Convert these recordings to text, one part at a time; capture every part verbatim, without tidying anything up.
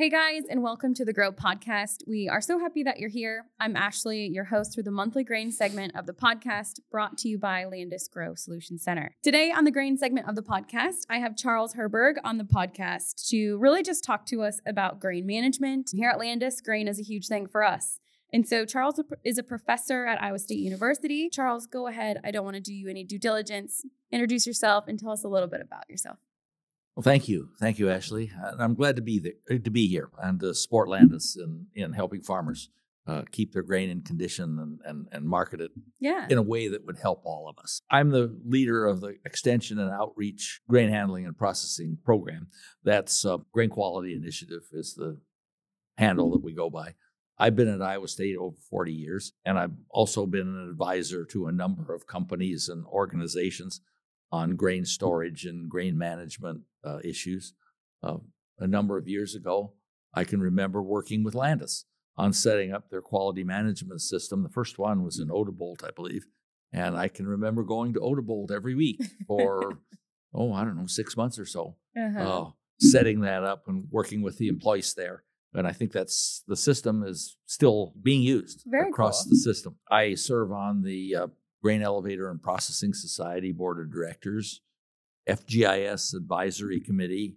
Hey guys, and welcome to the Grow Podcast. We are so happy that you're here. I'm Ashley, your host for the monthly grain segment of the podcast, brought to you by Landis Grow Solution Center. Today on the grain segment of the podcast, I have Charles Herberg on the podcast to really just talk to us about grain management. Here at Landis, grain is a huge thing for us. And so Charles is a professor at Iowa State University. Charles, go ahead. I don't want to do you any due diligence. Introduce yourself and tell us a little bit about yourself. Well, thank you. Thank you, Ashley. And I'm glad to be there, to be here and to support Landis in, in helping farmers uh, keep their grain in condition and, and, and market it Yeah. in a way that would help all of us. I'm the leader of the Extension and Outreach Grain Handling and Processing Program. That's uh, Grain Quality Initiative is the handle that we go by. I've been at Iowa State over forty years, and I've also been an advisor to a number of companies and organizations on grain storage and grain management uh, issues. Uh, a number of years ago, I can remember working with Landis on setting up their quality management system. The first one was in Odebolt, I believe. And I can remember going to Odebolt every week for, oh, I don't know, six months or so, Uh-huh. uh, setting that up and working with the employees there. And I think that's the system is still being used Very across cool. the system. I serve on the uh, Grain Elevator and Processing Society Board of Directors, F G I S Advisory Committee,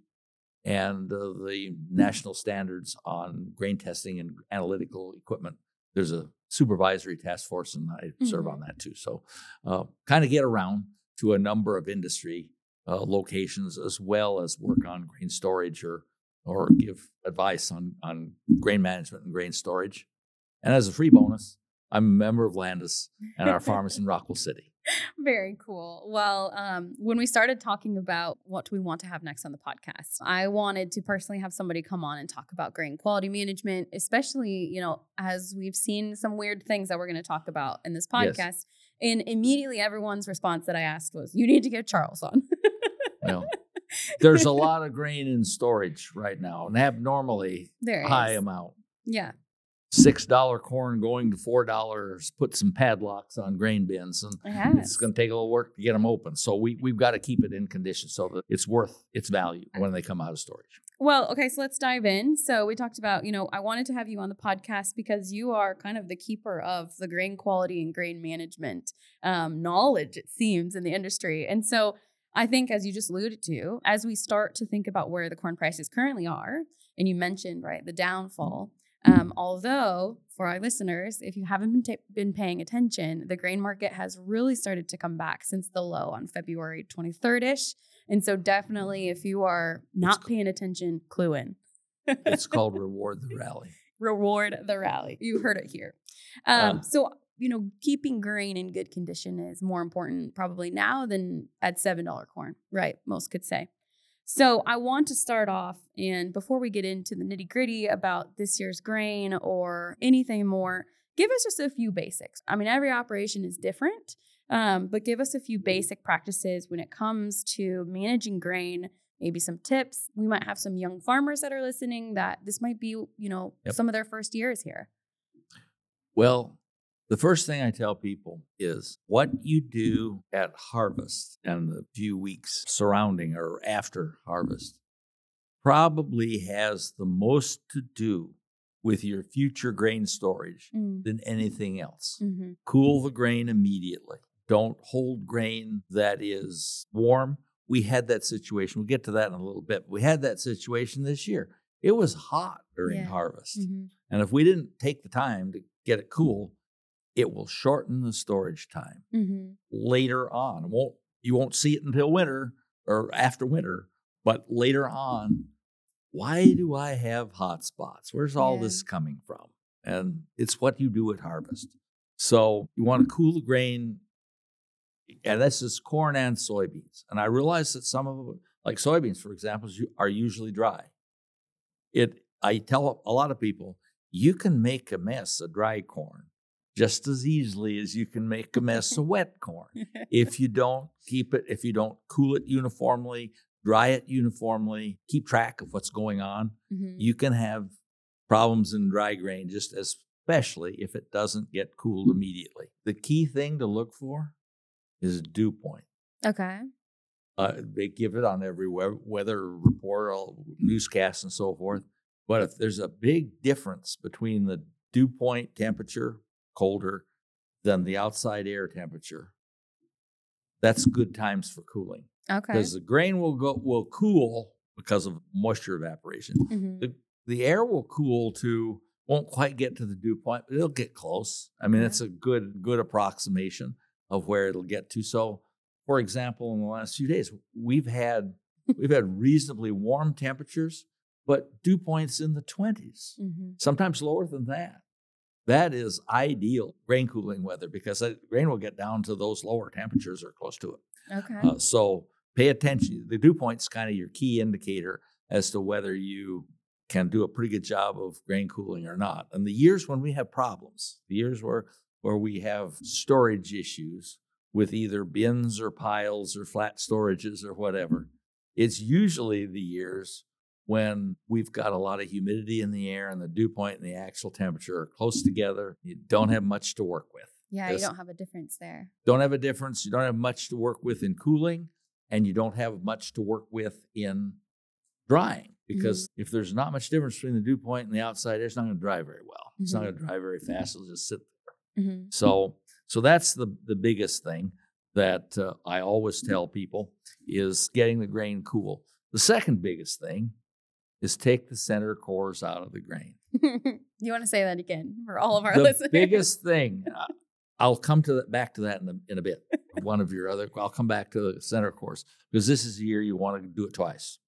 and uh, the National Standards on Grain Testing and Analytical Equipment. There's a supervisory task force, and I mm-hmm. serve on that too. So uh, kind of get around to a number of industry uh, locations, as well as work on grain storage or or give advice on, on grain management and grain storage. And as a free bonus, I'm a member of Landis and our farmers in Rockwell City. Very cool. Well, um, when we started talking about what we want to have next on the podcast, I wanted to personally have somebody come on and talk about grain quality management, especially, you know, as we've seen some weird things that we're going to talk about in this podcast. Yes. And immediately everyone's response that I asked was, you need to get Charles on. Well, there's a lot of grain in storage right now, an abnormally there high is. amount. Yeah. six dollars corn going to four dollars, put some padlocks on grain bins, and it it's going to take a little work to get them open. So we, we've got to keep it in condition so that it's worth its value when they come out of storage. Well, okay, so let's dive in. So we talked about, you know, I wanted to have you on the podcast because you are kind of the keeper of the grain quality and grain management um, knowledge, it seems, in the industry. And so I think, as you just alluded to, as we start to think about where the corn prices currently are, and you mentioned, right, the downfall, um, although for our listeners, if you haven't been, ta- been paying attention, the grain market has really started to come back since the low on February twenty-third-ish. And so definitely, if you are not it's paying attention, clue in. It's called Reward the Rally. Reward the Rally. You heard it here. Um, uh, so, you know, keeping grain in good condition is more important probably now than at seven dollars corn, right? Most could say. So I want to start off, and before we get into the nitty gritty about this year's grain or anything more, give us just a few basics. I mean, every operation is different, um, but give us a few basic practices when it comes to managing grain, maybe some tips. We might have some young farmers that are listening that this might be, you know, yep. some of their first years here. Well, the first thing I tell people is what you do at harvest and the few weeks surrounding or after harvest probably has the most to do with your future grain storage mm. than anything else. Mm-hmm. Cool the grain immediately. Don't hold grain that is warm. We had that situation. We'll get to that in a little bit. We had that situation this year. It was hot during yeah. harvest. Mm-hmm. And if we didn't take the time to get it cool, it will shorten the storage time mm-hmm. later on. It won't, you won't see it until winter or after winter, but later on, why do I have hot spots? Where's all yeah. this coming from? And it's what you do at harvest. So you want to cool the grain, and this is corn and soybeans. And I realize that some of them, like soybeans, for example, are usually dry. It. I tell a lot of people, you can make a mess of dry corn just as easily as you can make a mess of wet corn. If you don't keep it, if you don't cool it uniformly, dry it uniformly, keep track of what's going on, mm-hmm. you can have problems in dry grain, just especially if it doesn't get cooled immediately. The key thing to look for is dew point. Okay. Uh, they give it on every weather report, all newscasts and so forth. But if there's a big difference between the dew point temperature, colder, than the outside air temperature, that's good times for cooling. Okay. Because the grain will go will cool because of moisture evaporation. Mm-hmm. The, the air will cool to, won't quite get to the dew point, but it'll get close. I mean, Okay. it's a good good approximation of where it'll get to. So, for example, in the last few days, we've had we've had reasonably warm temperatures, but dew points in the twenties, Mm-hmm. sometimes lower than that. That is ideal grain cooling weather because the grain will get down to those lower temperatures or close to it. Okay. Uh, so pay attention. The dew point is kind of your key indicator as to whether you can do a pretty good job of grain cooling or not. And the years when we have problems, the years where where we have storage issues with either bins or piles or flat storages or whatever, it's usually the years when we've got a lot of humidity in the air and the dew point and the actual temperature are close together. You don't have much to work with. Yeah, It's- you don't have a difference there. Don't have a difference. You don't have much to work with in cooling, and you don't have much to work with in drying. Because if there's not much difference between the dew point and the outside air, it's not going to dry very well. It's not Mhm. going to dry very fast. It'll just sit there. Mm-hmm. So, so that's the the biggest thing that uh, I always tell people is getting the grain cool. The second biggest thing is take the center cores out of the grain. You want to say that again for all of our The listeners? biggest thing, uh, I'll come to that, back to that in a, in a bit. One of your other, I'll come back to the center cores because this is the year you want to do it twice.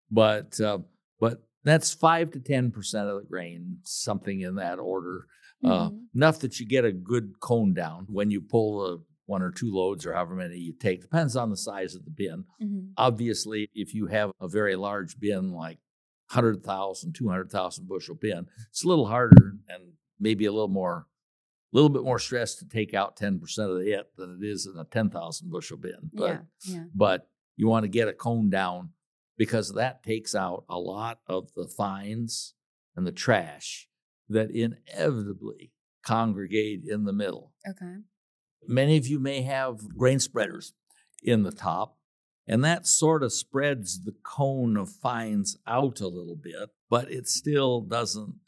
But uh, but that's five to ten percent of the grain, something in that order, uh, Mhm. enough that you get a good cone down when you pull the one or two loads or however many you take. Depends on the size of the bin. Mhm. Obviously, if you have a very large bin like one hundred thousand, two hundred thousand bushel bin, it's a little harder and maybe a little more, a little bit more stress to take out ten percent of it than it is in a ten thousand bushel bin. But, Yeah, yeah. but you want to get a cone down because that takes out a lot of the fines and the trash that inevitably congregate in the middle. Okay. Many of you may have grain spreaders in the top, and that sort of spreads the cone of fines out a little bit, but it still doesn't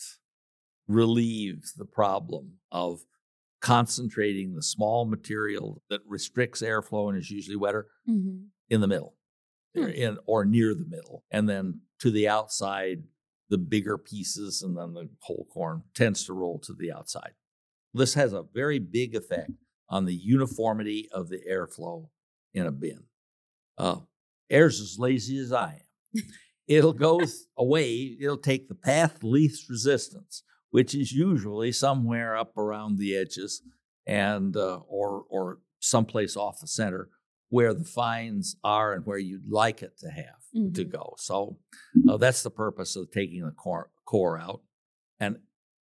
relieve the problem of concentrating the small material that restricts airflow and is usually wetter Mm-hmm. in the middle, Hmm. or in or near the middle, and then to the outside, the bigger pieces, and then the whole corn tends to roll to the outside. This has a very big effect on the uniformity of the airflow in a bin. Uh, air's as lazy as I am. It'll go th- away. It'll take the path least resistance, which is usually somewhere up around the edges and uh, or or someplace off the center where the fines are and where you'd like it to have Mhm. to go. So uh, that's the purpose of taking the core, core out. And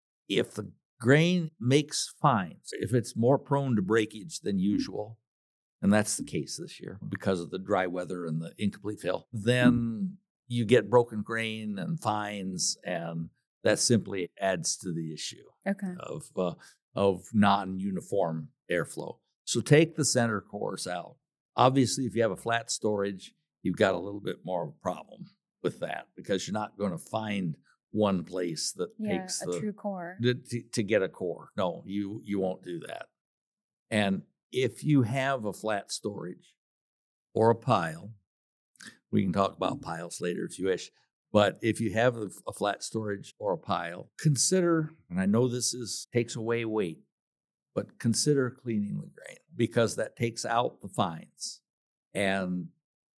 if the grain makes fines, if it's more prone to breakage than usual, and that's the case this year because of the dry weather and the incomplete fill, then you get broken grain and fines, and that simply adds to the issue Okay. of uh, of non-uniform airflow. So take the center cores out. Obviously, if you have a flat storage, you've got a little bit more of a problem with that because you're not going to find one place that Yeah, takes a the true core. to, to get a core. No, you you won't do that. And if you have a flat storage or a pile, we can talk about piles later if you wish. But if you have a, a flat storage or a pile, consider, and I know this is takes away weight, but consider cleaning the grain because that takes out the fines and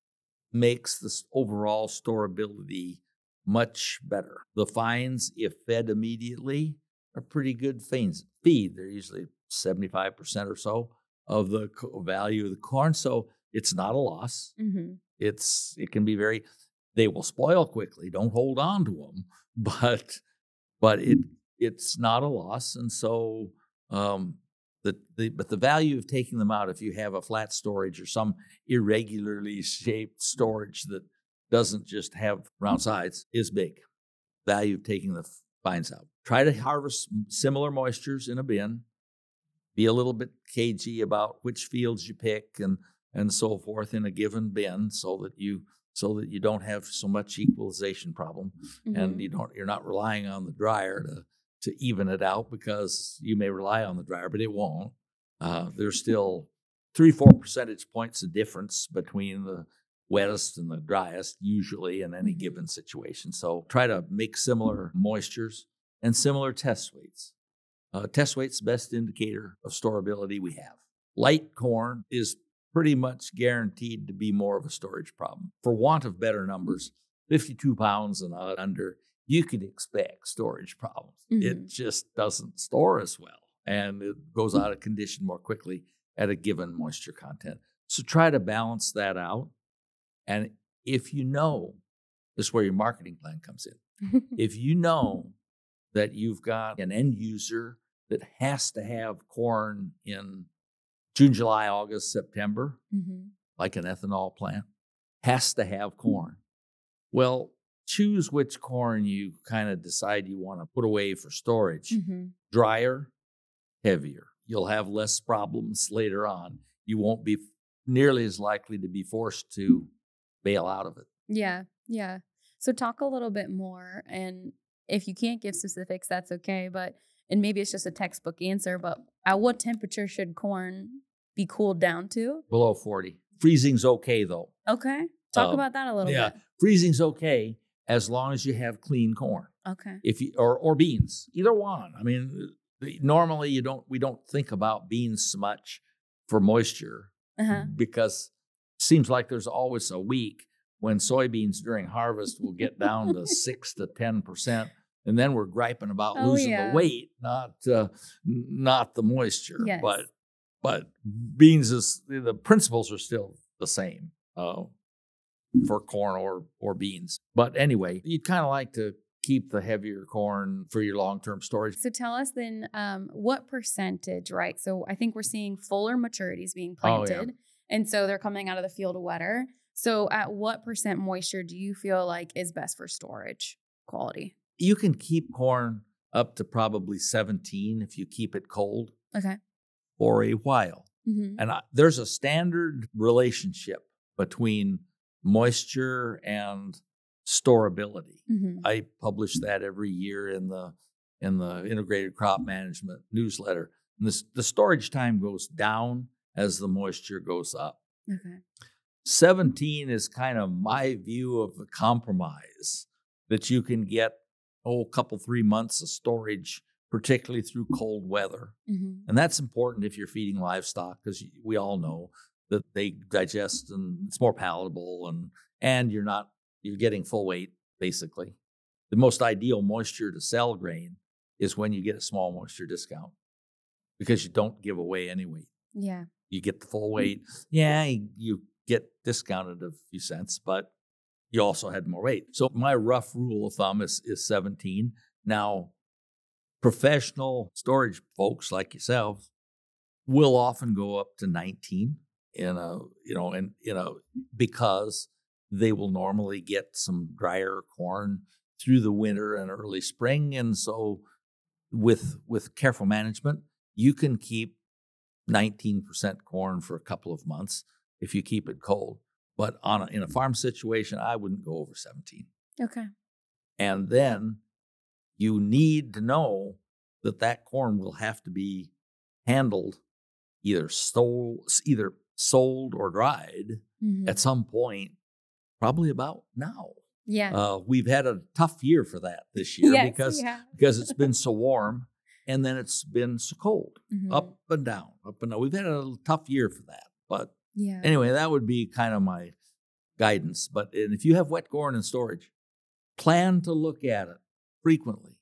makes the s- overall storability much better. The fines, if fed immediately, are pretty good feeds. Feed. They're usually seventy-five percent or so of the co- value of the corn, so it's not a loss. Mm-hmm. It's it can be very. They will spoil quickly. Don't hold on to them, but but it it's not a loss, and so um, the the but the value of taking them out if you have a flat storage or some irregularly shaped storage that doesn't just have round sides is big. Value of taking the fines out. Try to harvest similar moistures in a bin. Be a little bit cagey about which fields you pick and and so forth in a given bin, so that you so that you don't have so much equalization problem, Mhm. and you don't you're not relying on the dryer to to even it out, because you may rely on the dryer, but it won't. Uh, there's still three, four percentage points of difference between the wettest and the driest, usually in any Mhm. given situation. So try to make similar moistures and similar test weights. Uh, test weight's the best indicator of storability we have. Light corn is pretty much guaranteed to be more of a storage problem. For want of better numbers, fifty-two pounds and under, you could expect storage problems. Mhm. It just doesn't store as well, and it goes out of condition more quickly at a given moisture content. So try to balance that out. And if you know, this is where your marketing plan comes in. If you know that you've got an end user that has to have corn in June, July, August, September, Mhm. like an ethanol plant, has to have corn. Well, choose which corn you kind of decide you want to put away for storage. Mhm. Drier, heavier. You'll have less problems later on. You won't be nearly as likely to be forced to bail out of it. Yeah, yeah. So talk a little bit more, and if you can't give specifics, that's okay. But and maybe it's just a textbook answer, but at what temperature should corn be cooled down to? Below forty. Freezing's okay, though. Okay, talk Um, about that a little yeah, bit. freezing's okay as long as you have clean corn. Okay. If you or or beans, either one. I mean, normally you don't we don't think about beans so much for moisture, Uh-huh. because it seems like there's always a week when soybeans during harvest will get down to six to ten percent, and then we're griping about Oh, losing yeah. the weight, not uh, not the moisture. Yes. But but beans is the principles are still the same uh, for corn or or beans. But anyway, you'd kind of like to keep the heavier corn for your long-term storage. So tell us then, um, what percentage, right? So I think we're seeing fuller maturities being Oh, yeah. planted. And so they're coming out of the field wetter. So at what percent moisture do you feel like is best for storage quality? You can keep corn up to probably seventeen if you keep it cold Okay. for a while. Mm-hmm. And I, there's a standard relationship between moisture and storability. Mm-hmm. I publish that every year in the in the Integrated Crop Management newsletter. And this, the storage time goes down as the moisture goes up. Okay. seventeen is kind of my view of the compromise that you can get, oh, a couple, three months of storage, particularly through cold weather. Mm-hmm. And that's important if you're feeding livestock, because we all know that they digest and it's more palatable, and and you're not you're getting full weight, basically. The most ideal moisture to sell grain is when you get a small moisture discount, because you don't give away any weight. Yeah. You get the full weight. Yeah, you get discounted a few cents, but you also had more weight. So my rough rule of thumb is, is seventeen. Now, professional storage folks like yourself will often go up to nineteen in a, you know, and you know, because they will normally get some drier corn through the winter and early spring. And so with with careful management, you can keep nineteen percent corn for a couple of months if you keep it cold. But on a, in a farm situation, I wouldn't go over seventeen. Okay. And then you need to know that that corn will have to be handled, either sold, either sold or dried Mm-hmm. at some point, probably about now. Yeah. Uh, we've had a tough year for that this year Yes, because yeah. because it's been so warm, and then it's been so cold, Mhm. up and down, up and down. We've had a tough year for that. But Yeah. anyway, that would be kind of my guidance. But and if you have wet corn in storage, plan to look at it frequently.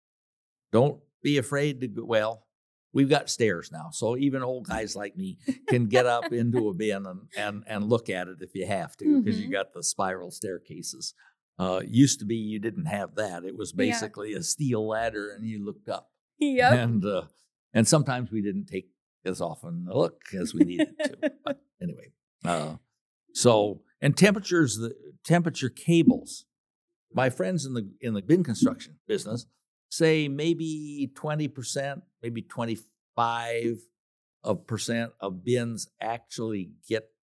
Don't be afraid to go. Well, we've got stairs now, so even old guys like me can get up into a bin and and, and look at it if you have to, because Mhm. you got the spiral staircases. Uh, used to be you didn't have that. It was Yeah. basically a steel ladder, and you looked up. Yep. And uh, and sometimes we didn't take as often a look as we needed to. But anyway, uh, so and temperatures, the temperature cables. My friends in the in the bin construction business say maybe twenty percent, maybe twenty-five of percent of bins actually get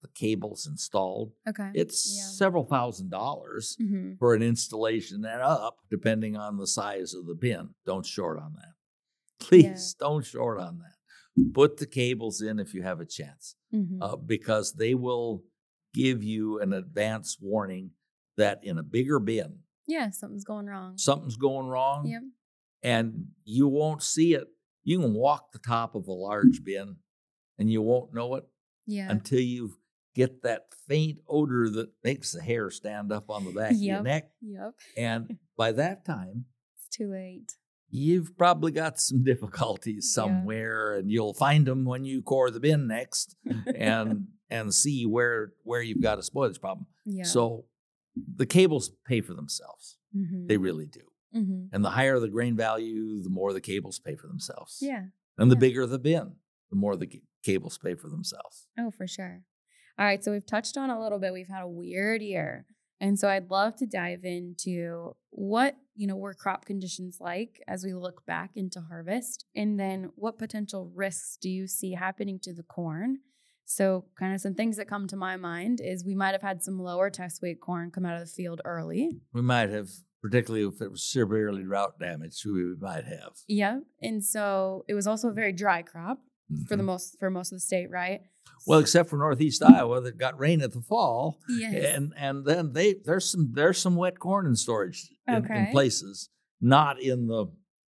the cables installed. Okay. It's Yeah. several thousand dollars Mm-hmm. for an installation and up, depending on the size of the bin. Don't short on that. Please don't short on that. Put the cables in if you have a chance, Mm-hmm. uh, because they will give you an advance warning that in a bigger bin, Yeah, something's going wrong. something's going wrong, Yep. and you won't see it. You can walk the top of a large bin, and you won't know it Yeah. until you get that faint odor that makes the hair stand up on the back of your Yep. neck. Yep. And by that time, It's too late. you've probably got some difficulties Yeah. somewhere, and you'll find them when you core the bin next, and and see where where you've got a spoilage problem. Yeah. So the cables pay for themselves. Mm-hmm. They really do. Mm-hmm. And the higher the grain value, the more the cables pay for themselves. Yeah. And the Yeah. bigger the bin, the more the c- cables pay for themselves. Oh, for sure. All right. So we've touched on a little bit. We've had a weird year. And so I'd love to dive into what, you know, were crop conditions like as we look back into harvest, and then what potential risks do you see happening to the corn? So kind of some things that come to my mind is we might have had some lower test weight corn come out of the field early. We might have, particularly if it was severely drought damaged, we might have. Yeah. And so it was also a very dry crop for the Mhm. most for most of the state, right? Well, except for Northeast Iowa that got rain at the fall. Yes. And and then they there's some there's some wet corn in storage in, in Okay. places, not in the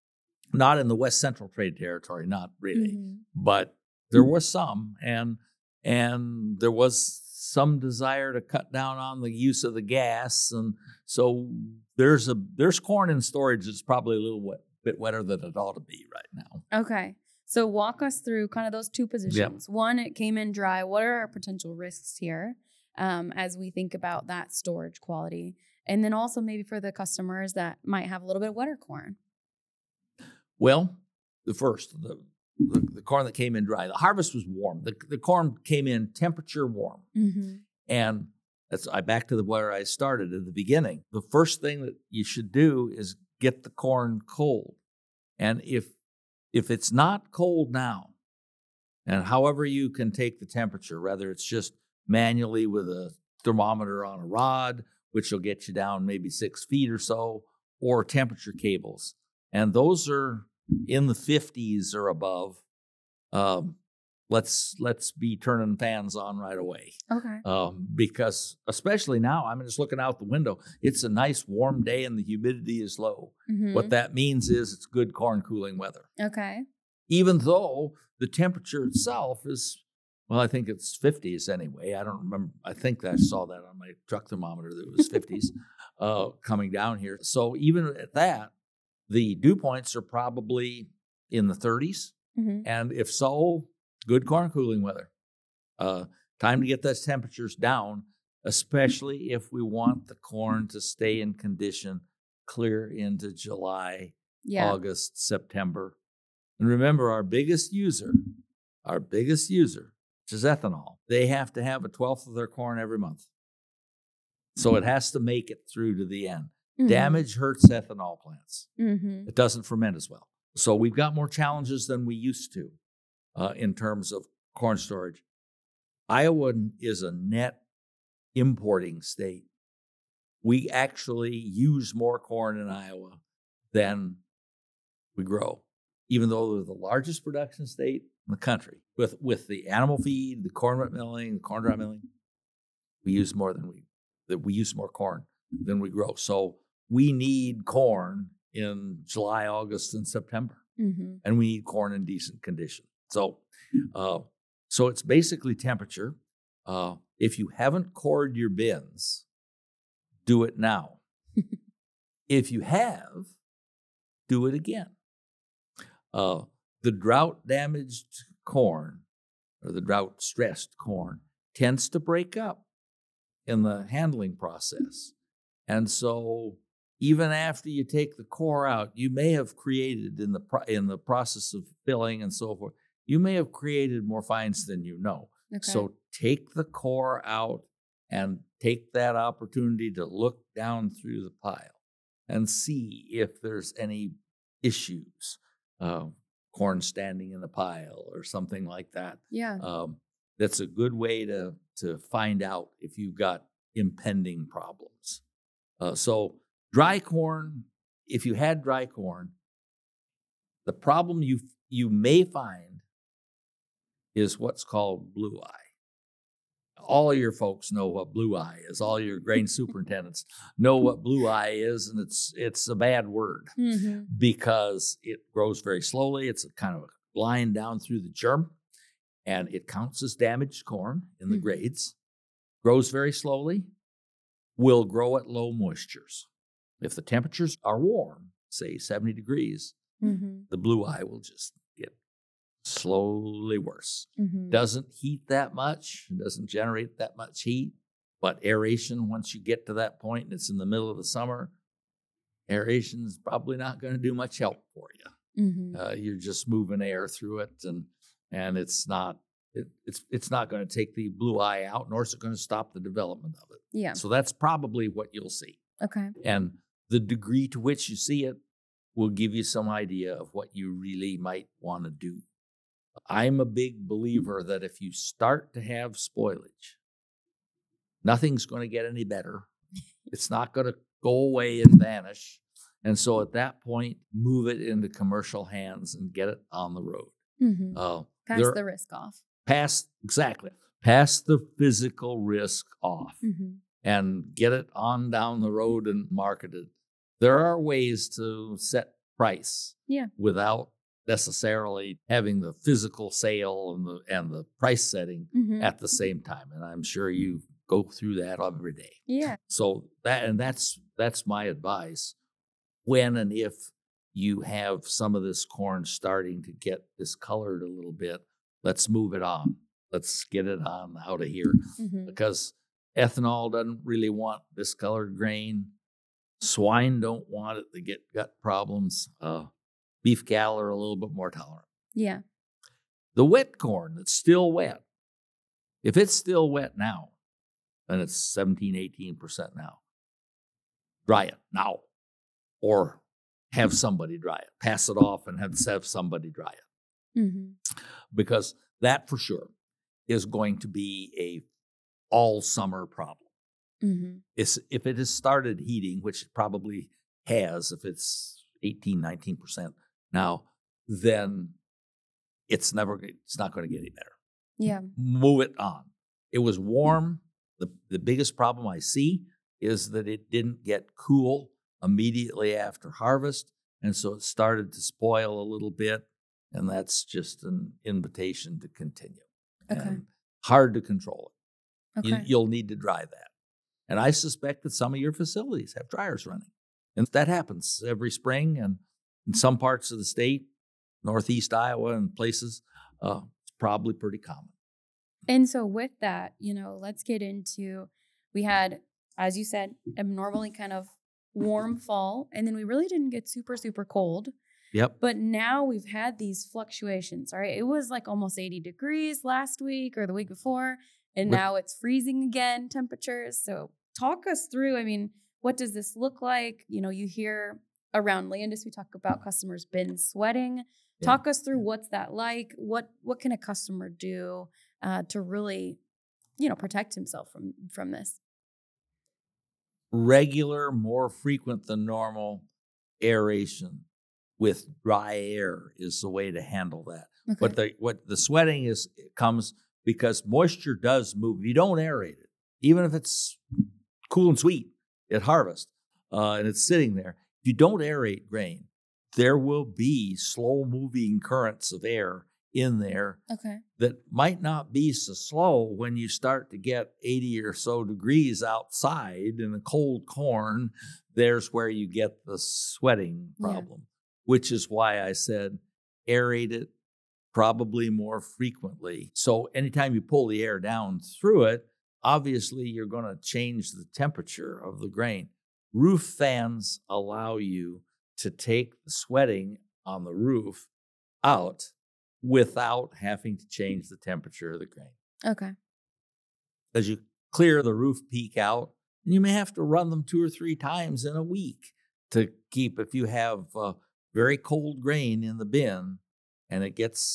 not in the West Central Trade Territory, not really, Mhm. but there was some, and and there was some desire to cut down on the use of the gas, and so there's a there's corn in storage that's probably a little wet, bit wetter than it ought to be right now. Okay. So walk us through kind of those two positions. One, it came in dry. What are our potential risks here um, as we think about that storage quality? And then also maybe for the customers that might have a little bit of wetter corn. Well, the first, the, the, the corn that came in dry, the harvest was warm. The, the corn came in temperature warm. Mm-hmm. And that's I back to the where I started at the beginning. The first thing that you should do is get the corn cold. And if if it's not cold now, and however you can take the temperature, whether it's just manually with a thermometer on a rod, which will get you down maybe six feet or so, or temperature cables. And those are in the fifties or above. Um, let's let's be turning fans on right away. Okay. Um, because especially now, I'm just looking out the window. It's a nice warm day and the humidity is low. Mm-hmm. What that means is it's good corn cooling weather. Okay. Even though the temperature itself is, well, I think it's fifties anyway. I don't remember. I think I saw that on my truck thermometer that it was fifties uh, coming down here. So even at that, the dew points are probably in the thirties. Mm-hmm. And if so, good corn cooling weather. Uh, time to get those temperatures down, especially if we want the corn to stay in condition clear into July, Yeah. August, September. And remember, our biggest user, our biggest user, which is ethanol, they have to have a twelfth of their corn every month. So it has to make it through to the end. Mm-hmm. Damage hurts ethanol plants. Mm-hmm. It doesn't ferment as well. So we've got more challenges than we used to uh, in terms of corn storage. Iowa is a net importing state. We actually use more corn in Iowa than we grow, even though we're the largest production state in the country. With with the animal feed, the corn wet milling, the corn dry milling, we use more than we that we use more corn than we grow. So we need corn in July, August, and September, Mm-hmm. and we need corn in decent condition. So, uh, so it's basically temperature. Uh, if you haven't cored your bins, do it now. If you have, do it again. Uh, the drought-damaged corn, or the drought-stressed corn, tends to break up in the handling process. And so even after you take the core out, you may have created in the pro- in the process of filling and so forth, you may have created more fines than you know. Okay. So take the core out and take that opportunity to look down through the pile and see if there's any issues, uh, corn standing in a pile or something like that. Yeah. Um, that's a good way to to find out if you've got impending problems. Uh, so dry corn, if you had dry corn, the problem you you may find is what's called blue eye. All of your folks know what blue eye is. All your grain superintendents know what blue eye is, and it's it's a bad word mm-hmm. because it grows very slowly. It's a kind of a line down through the germ, and it counts as damaged corn in the mm-hmm. grades. Grows very slowly, will grow at low moistures. If the temperatures are warm, say seventy degrees, mm-hmm. the blue eye will just get slowly worse. Mm-hmm. Doesn't heat that much, doesn't generate that much heat, but aeration, once you get to that point and it's in the middle of the summer, aeration is probably not going to do much help for you. Mm-hmm. Uh, you're just moving air through it, and and it's not it, it's it's not going to take the blue eye out, nor is it going to stop the development of it. Yeah. So that's probably what you'll see. Okay. And the degree to which you see it will give you some idea of what you really might want to do. I'm a big believer that if you start to have spoilage, nothing's going to get any better. It's not going to go away and vanish. And so at that point, move it into commercial hands and get it on the road. Mm-hmm. Uh, pass the risk off. Pass, exactly. Pass the physical risk off mm-hmm. and get it on down the road and market it. There are ways to set price yeah. without necessarily having the physical sale and the and the price setting mm-hmm. at the same time. And I'm sure you go through that every day. Yeah. So that and that's that's my advice. When and if you have some of this corn starting to get discolored a little bit, let's move it on. Let's get it on out of here mm-hmm. because ethanol doesn't really want discolored grain. Swine don't want it. They get gut problems. Uh, beef cattle are a little bit more tolerant. Yeah. The wet corn that's still wet, if it's still wet now, and it's seventeen, eighteen percent now, dry it now. Or have somebody dry it. Pass it off and have, have somebody dry it. Mm-hmm. Because that for sure is going to be a all summer problem. Mm-hmm. It's, if it has started heating, which it probably has, if it's eighteen, nineteen percent now, then it's never, it's not going to get any better. Yeah. Move it on. It was warm. The, the biggest problem I see is that it didn't get cool immediately after harvest, and so it started to spoil a little bit, and that's just an invitation to continue. Okay. And hard to control it. Okay. You, you'll need to dry that. And I suspect that some of your facilities have dryers running. And that happens every spring, and in some parts of the state, northeast Iowa and places, uh, it's probably pretty common. And so with that, you know, let's get into, we had, as you said, abnormally kind of warm fall, and then we really didn't get super, super cold. Yep. But now we've had these fluctuations, all right? It was like almost eighty degrees last week or the week before, and but, now it's freezing again, temperatures. So talk us through, I mean, what does this look like? You know, you hear around Landis, we talk about customers been sweating. Yeah. Talk us through what's that like? What what can a customer do uh, to really, you know, protect himself from from this? Regular, more frequent than normal aeration with dry air is the way to handle that. Okay. But the what the sweating is comes because moisture does move. If you don't aerate it, even if it's cool and sweet at harvest uh, and it's sitting there, if you don't aerate grain, there will be slow-moving currents of air in there okay. that might not be so slow when you start to get eighty or so degrees outside in the cold corn. There's where you get the sweating problem, yeah. which is why I said aerate it probably more frequently. So anytime you pull the air down through it, obviously you're going to change the temperature of the grain. Roof fans allow you to take the sweating on the roof out without having to change the temperature of the grain. Okay. As you clear the roof peak out, and you may have to run them two or three times in a week to keep, if you have uh, very cold grain in the bin and it gets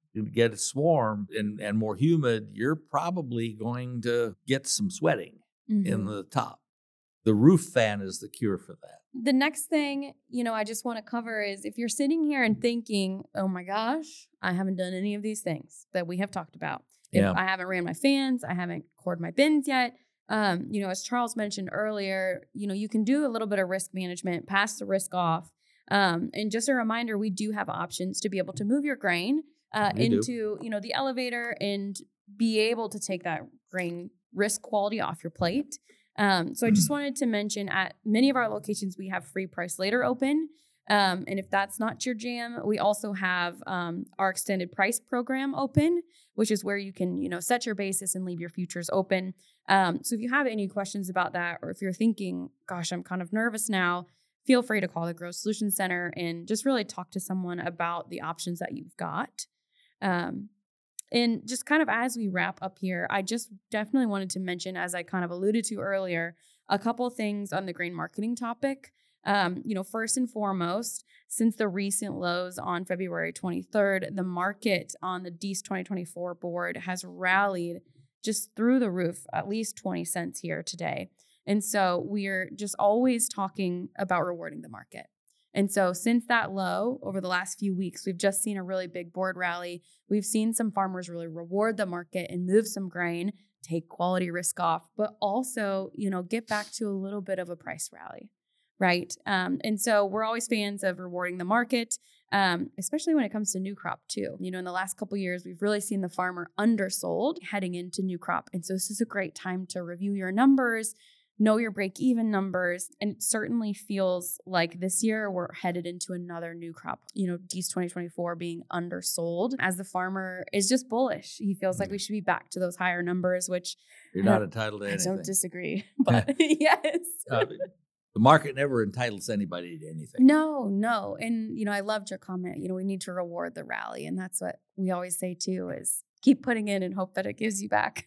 you get it warm and, and more humid, you're probably going to get some sweating mm-hmm. in the top. The roof fan is the cure for that. The next thing, you know, I just want to cover is if you're sitting here and thinking, oh my gosh, I haven't done any of these things that we have talked about. If yeah. I haven't ran my fans, I haven't cored my bins yet. Um, you know, as Charles mentioned earlier, you know, you can do a little bit of risk management, pass the risk off. Um, and just a reminder, we do have options to be able to move your grain uh, into, do. you know, the elevator and be able to take that grain risk quality off your plate. Um, so I just wanted to mention at many of our locations, we have free price later open. Um, and if that's not your jam, we also have um, our extended price program open, which is where you can, you know, set your basis and leave your futures open. Um, so if you have any questions about that, or if you're thinking, gosh, I'm kind of nervous now, feel free to call the Growth Solutions Center and just really talk to someone about the options that you've got. Um, And just kind of as we wrap up here, I just definitely wanted to mention, as I kind of alluded to earlier, a couple of things on the grain marketing topic. Um, you know, first and foremost, since the recent lows on February twenty-third, the market on the D E A S twenty twenty-four board has rallied just through the roof, at least twenty cents here today. And so we're just always talking about rewarding the market. And so since that low over the last few weeks, we've just seen a really big board rally. We've seen some farmers really reward the market and move some grain, take quality risk off, but also, you know, get back to a little bit of a price rally, right? Um, and so we're always fans of rewarding the market, um, especially when it comes to new crop too. You know, in the last couple of years, we've really seen the farmer undersold heading into new crop. And so this is a great time to review your numbers, know your break-even numbers, and it certainly feels like this year we're headed into another new crop. You know, D E A S twenty twenty-four being undersold as the farmer is just bullish. He feels like we should be back to those higher numbers, which you're not entitled to I anything. don't disagree, but yes. Uh, the market never entitles anybody to anything. No, no. And, you know, I loved your comment. You know, we need to reward the rally. And that's what we always say too, is keep putting in and hope that it gives you back.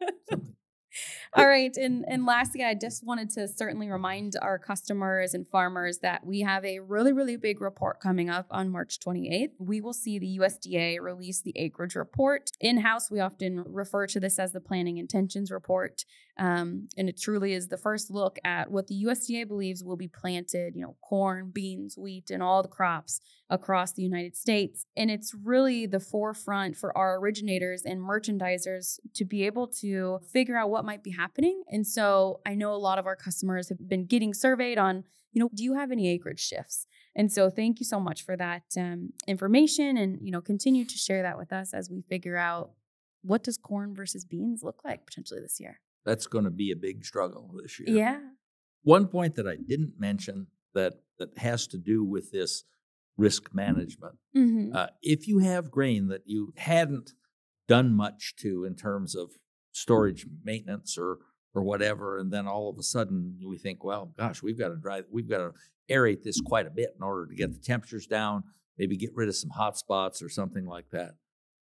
All right. And, and lastly, I just wanted to certainly remind our customers and farmers that we have a really, really big report coming up on March twenty-eighth. We will see the U S D A release the acreage report. In-house, we often refer to this as the planning intentions report. Um, and it truly is the first look at what the U S D A believes will be planted, you know, corn, beans, wheat, and all the crops across the United States. And it's really the forefront for our originators and merchandisers to be able to figure out what might be happening. And so I know a lot of our customers have been getting surveyed on, you know, do you have any acreage shifts? And so thank you so much for that um, information, and, you know, continue to share that with us as we figure out what does corn versus beans look like potentially this year. That's going to be a big struggle this year. Yeah. One point that I didn't mention that that has to do with this risk management. Mm-hmm. Uh, if you have grain that you hadn't done much to in terms of storage maintenance or or whatever, and then all of a sudden we think, well, gosh, we've got to dry, we've got to aerate this quite a bit in order to get the temperatures down, maybe get rid of some hot spots or something like that.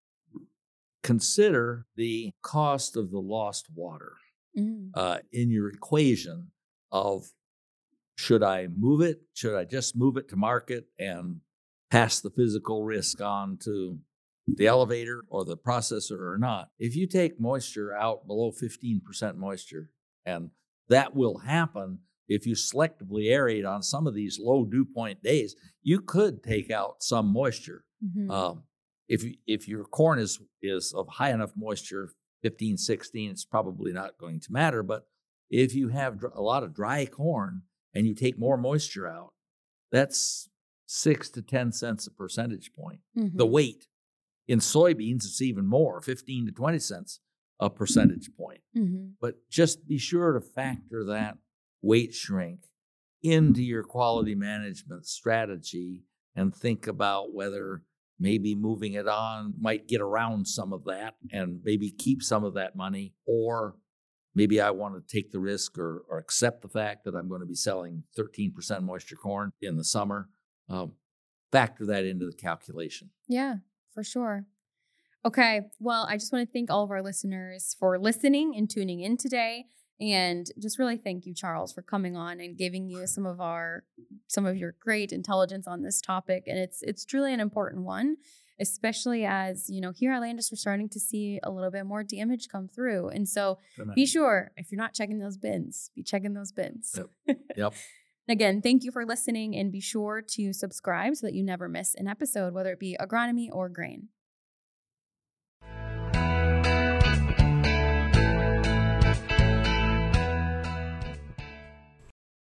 Consider the cost of the lost water mm. uh, in your equation of, should I move it? Should I just move it to market and pass the physical risk on to the elevator or the processor or not? If you take moisture out below fifteen percent moisture, and that will happen if you selectively aerate on some of these low dew point days, you could take out some moisture. Mm-hmm. Um, if if your corn is is of high enough moisture, fifteen, sixteen, it's probably not going to matter. But if you have a lot of dry corn and you take more moisture out, that's six to ten cents a percentage point. Mm-hmm. The weight. In soybeans, it's even more, fifteen to twenty cents a percentage point. Mm-hmm. But just be sure to factor that weight shrink into your quality management strategy and think about whether maybe moving it on might get around some of that and maybe keep some of that money, or maybe I want to take the risk or, or accept the fact that I'm going to be selling thirteen percent moisture corn in the summer. Um, factor that into the calculation. Yeah, for sure. Okay. Well, I just want to thank all of our listeners for listening and tuning in today. And just really thank you, Charles, for coming on and giving you some of our, some of your great intelligence on this topic. And it's, it's truly an important one. especially as, you know, here at Landis, we're starting to see a little bit more damage come through. And so Tonight. be sure, if you're not checking those bins, be checking those bins. Yep. Yep. Again, thank you for listening, and be sure to subscribe so that you never miss an episode, whether it be agronomy or grain.